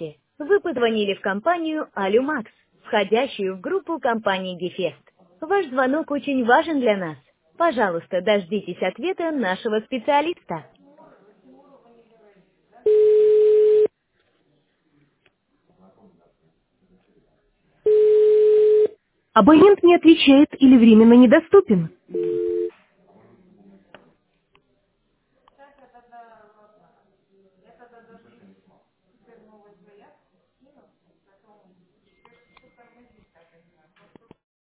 Здравствуйте. Вы позвонили в компанию «Алюмакс», входящую в группу компаний «Гефест». Ваш звонок очень важен для нас. Пожалуйста, дождитесь ответа нашего специалиста. Абонент не отвечает или временно недоступен.